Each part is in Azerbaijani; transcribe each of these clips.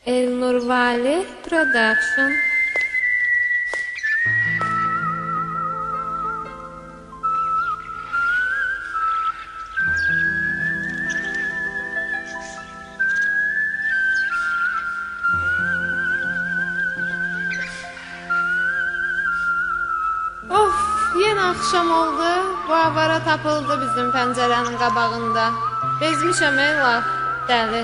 Elnur Vali Production. Of, yeni akşam oldu. Bu avara tapıldı bizim pəncərənin qabağında. Bezmişəm ey laf, dəli.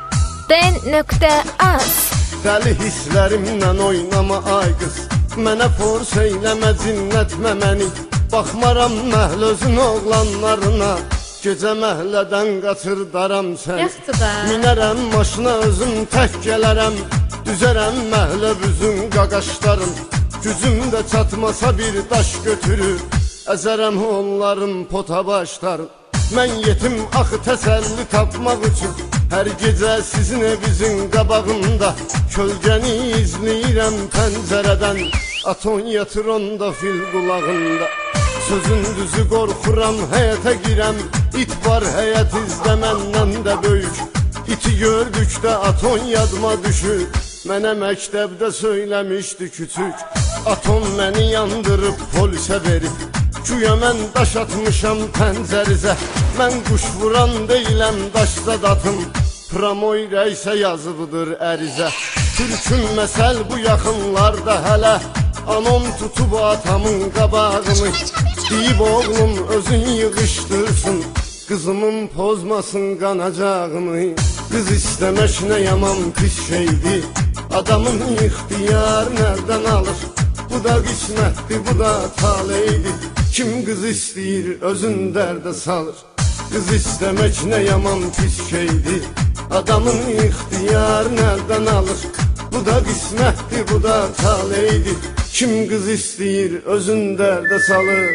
D.az Dəli hisslərimlə oynama ay qız, mənə force eyləmə, cinnətmə məni. Baxmaram məhlözün oğlanlarına, gecə məhlədən qaçırdaram səni. Yaxşı da. Minərəm maşına özüm tək gələrəm, düzərəm məhlə büzün qaqaşlarım. Gücüm də çatmasa bir daş götürür, əzərəm onların pota başlarım. Mən yetim axı təsəlli tapmaq üçün, hər gecə sizin evinizin qabağında kölgəni izləyirəm pəncərədən. Aton yatır onda fil qulağında, sözün düzü qorxuram həyətə girəm. İt var həyət izlə məndən də böyük, iti gördükdə aton yadıma düşür. Mənə məktəbdə söyləmişdi küçük, aton məni yandırıb polisə verib. Güya mən daş atmışam pəncərizə, mən quş vuran deyiləm daşda datım. Pramoy rəysə yazıbıdır ərizə, türkün məsəl bu yaxınlarda hələ. Anom tutub atamın qabağını, deyib oğlum özün yığışdırsın, qızımın pozmasın qanacağını. Qız istəmək nə yaman pis şeydir, adamın ixtiyar nereden alır? Bu da qismətdir, bu da taleydir. Kim qız istəyir özün dərdə salır. Qız istəmək nə yaman pis şeydir, adamın ixtiyar nereden alır? Bu da qismətdir, bu da taleydir. Kim qız istəyir özün dərdə salır.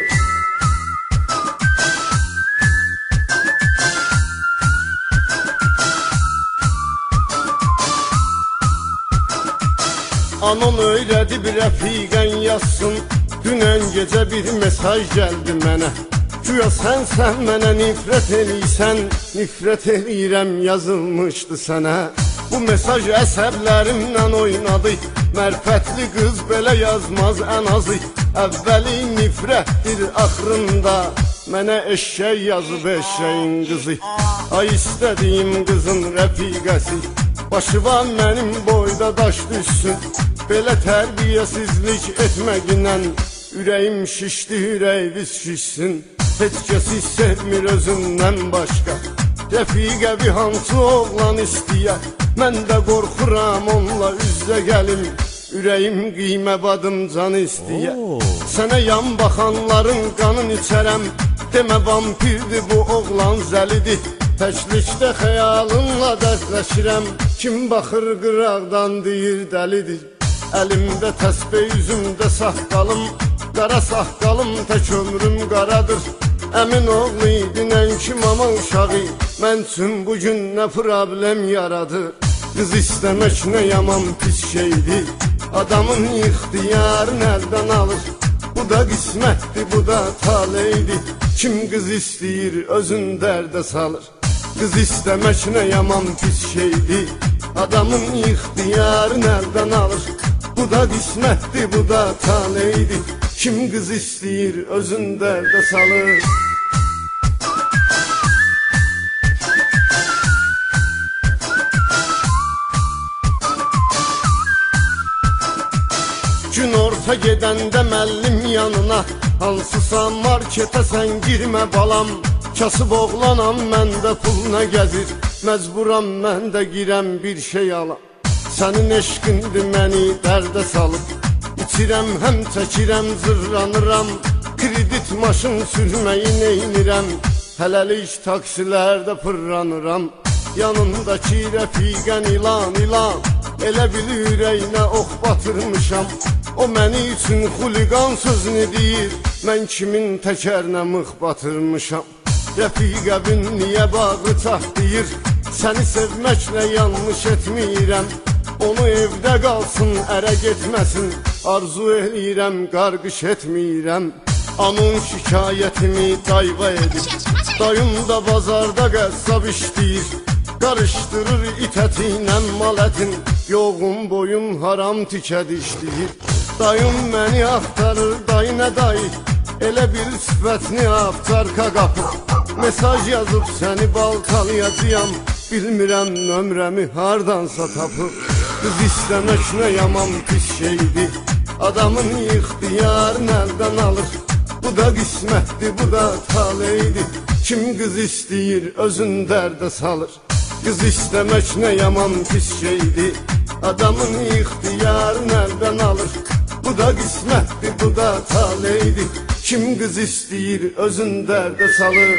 Anon öyrədib rəfiqən yazsın, dünən gecə bir mesaj gəldi mənə. Güya sən mənə nifrət eləysən, nifrət eləyirəm yazılmışdı sənə. Bu mesaj əsəblərimlə oynadı, mərfətli qız belə yazmaz ən azı. Əvvəli nifrətdir axırında, mənə eşşək yazıb eşşəyin qızı. Ay istədiyim qızın rəfiqəsi, başı var mənim boyda daş düşsün. Belə tərbiyəsizlik etməginlə ürəyim şişdi, ürəyiniz şişsin. Heç kəsi sevmir özündən başqa, rəfiqəvi hansı oğlan istəyə. Mən də qorxuram onunla üzlə gəlim, ürəyim qiymə badım can istəyə. Sənə yan baxanların qanın içərəm, demə vampirdir bu oğlan zəlidir. Təklikdə xəyalınla dərdləşirəm, kim baxır qıraqdan deyir dəlidir. Əlimdə təsbih, üzümdə saqqalım, qara saqqalım tək ömrüm qaradır. Əmin oğlu idi nənki mama uşağı, mən üçün bugün nə problem yaradır. Qız istəmək nə yaman pis şeydir, adamın ixtiyarı nereden alır? Bu da qismətdir, bu da taleydir. Kim qız istəyir özün dərdə salır. Qız istəmək nə yaman pis şeydir, adamın ixtiyarı nereden alır? Bu da qismətdir, bu da taleydir. Kim qız istəyir özün dərdə salır. Gün orta gedəndə məllim yanına, hansısa marketə sən girmə balam. Kasıb oğlanam, məndə pul nə gəzir, məcburam mən də girəm bir şey alam. Sənin eşqindir məni dərdə salıb, İçirəm həm çəkirəm, zırranıram. Kredit maşın sürməyi neynirəm, hələlik taksilərdə pırranıram. Yanındakı rəfiqən ilan ilan, elə bil ürəyinə ox batırmışam. O məni üçün xuliqan sözünü deyir, mən kimin təkərinə mıx batırmışam. Rəfiqəbin niyə bağı çatlayır, səni sevməklə yanlış etmirəm. Onu evdə qalsın, ərə getməsin, arzu eləyirəm, qarqış etmirəm. Anın şikayətimi dayva edir, dayım da bazarda qəssab işləyir. Qarışdırır it əti ilə mal ətin, Yoğun boyun haram tikə dişləyir. Dayım məni axtarır, dayı nə dayı? Elə bir sifətini aftarka qapı. Mesaj yazıb səni baltalayacağam. Bilmirəm nömrəmi hardansa tapıb. Qız istəmək nə yaman pis şeydir. Adamın ixtiyarını əldən alır. Bu da qismətdir, bu da taleydir. Kim qız istəyir, özün dərdə salır. Qız istəmək nə yaman pis şeydir. Adamın ixtiyarını əldən alır. Bu da qismətdir, bu da taleydir. Kim qız istəyir, özün dərdə salır.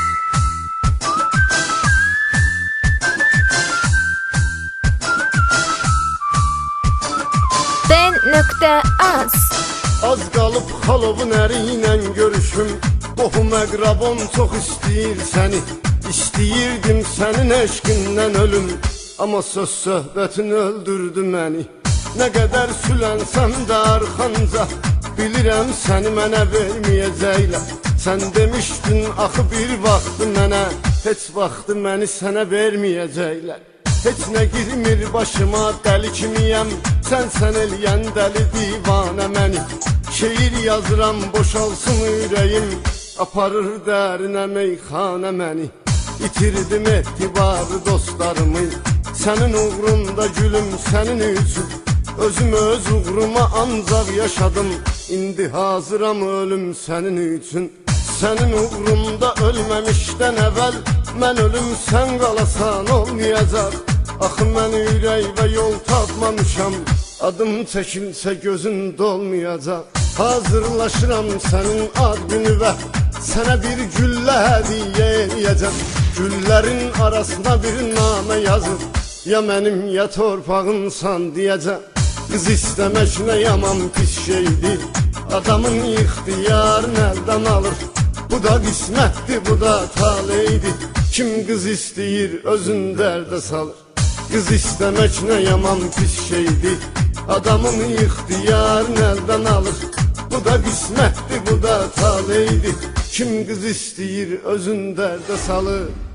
Den.az Az qalıb xalovun əri ilə görüşüm. Qohum əqrabam çox istəyir səni. İstəyirdim sənin eşqindən ölüm. Amma söz söhbətin öldürdü məni. Nə qədər sülənsəm də arxanca, bilirəm səni mənə verməyəcəklər. Sən demişdin axı bir vaxtı mənə, heç vaxtı məni sənə verməyəcəklər. Heç nə girmir başıma, dəli kimiyəm, sən eləyən dəli divanə məni. Şeir yazıram, boşalsın ürəyim, aparır dərinə meyxanə məni. İtirdim etibarı dostlarımı, sənin uğrunda gülüm sənin üçün. Özüm öz uğruma ancaq yaşadım, indi hazıram ölüm sənin üçün. Sənin uğrunda ölməmişdən əvvəl, mən ölüm sən qalasan olmayacaq. Axı mən ürək və yol tapmamışam, adım çəkilsə gözün dolmayacaq. Hazırlaşıram sənin ad günüvə, sənə bir güllə hədiyyə eləyəcəm. Güllərin arasına bir namə yazıb, ya mənim ya torpağınsan deyəcəm. Qız istəmək nə yaman pis şeydir, adamın ixtiyarını əldən alır. Bu da qismətdir, bu da taleydir. Kim qız istəyir, özün dərdə salır. Qız istəmək nə yaman pis şeydir, adamın ixtiyarını əldən alır. Bu da qismətdir, bu da taleydir. Kim qız istəyir, özün dərdə salır.